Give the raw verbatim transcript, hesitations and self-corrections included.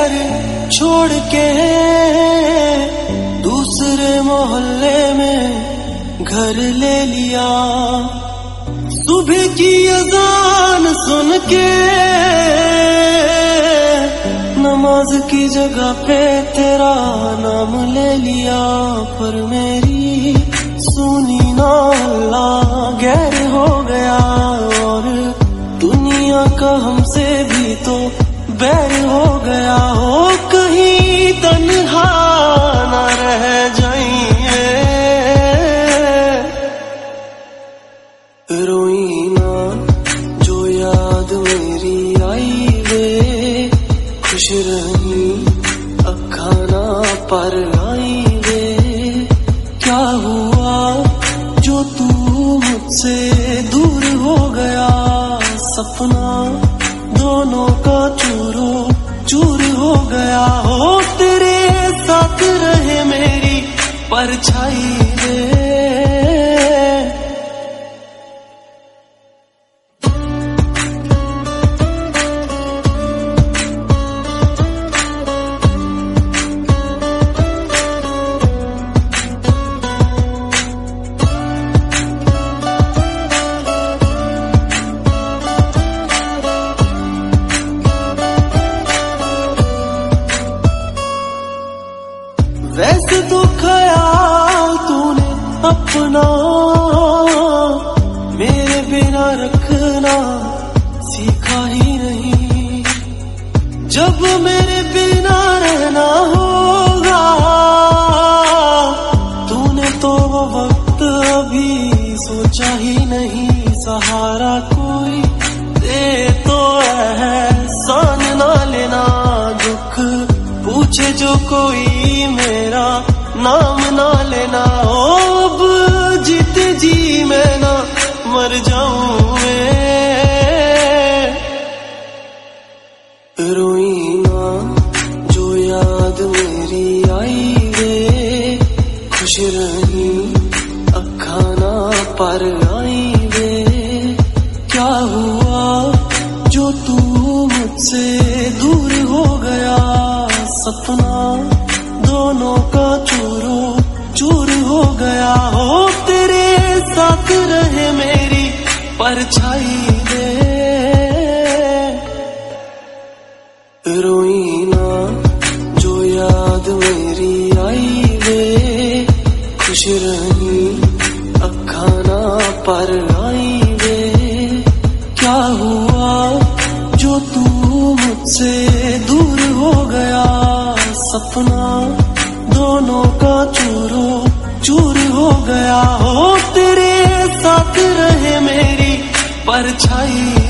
घर छोड़ के दूसरे मोहल्ले में घर ले लिया। सुबह की अजान सुन के नमाज की जगह पे तेरा नाम ले लिया। पर मेरी सुनी ना अल्लाह गैर हो गया और दुनिया का हमसे भी तो बैर हो गया। हो कहीं तन्हा न रह जाइए, रोई ना जो याद मेरी आई वे, खुश रही अखा ना पर आई वे। क्या हुआ जो तू मुझसे दूर हो गया, सपना दोनों का चूरो चूर हो गया। हो तेरे साथ रहे मेरी परछाई रे। वैसे तो ख्याल तूने अपना मेरे बिना रखना सीखा ही नहीं। जब मेरे बिना रहना होगा तूने तो वो वक्त अभी सोचा ही नहीं। सहारा कोई दे तो एहसान ना लेना, दुख पूछे जो कोई मेरा नाम ना लेना। अब जीते जी मैं ना मर जाऊं मैं, रोई ना जो याद मेरी आई वे, खुश रही अखा ना पर आई वे। क्या हुआ जो तू मुझसे दूर हो गया, सपना दोनों का चूरो चूर हो गया। हो तेरे साथ रहे मेरी परछाई रे, रोई ना जो याद मेरी आई वे, खुश रही अखा ना पर आई वे। क्या हुआ जो तू मुझसे दूर हो गया, सपना दोनों का चूरो चूर हो गया। हो तेरे साथ रहे मेरी परछाई।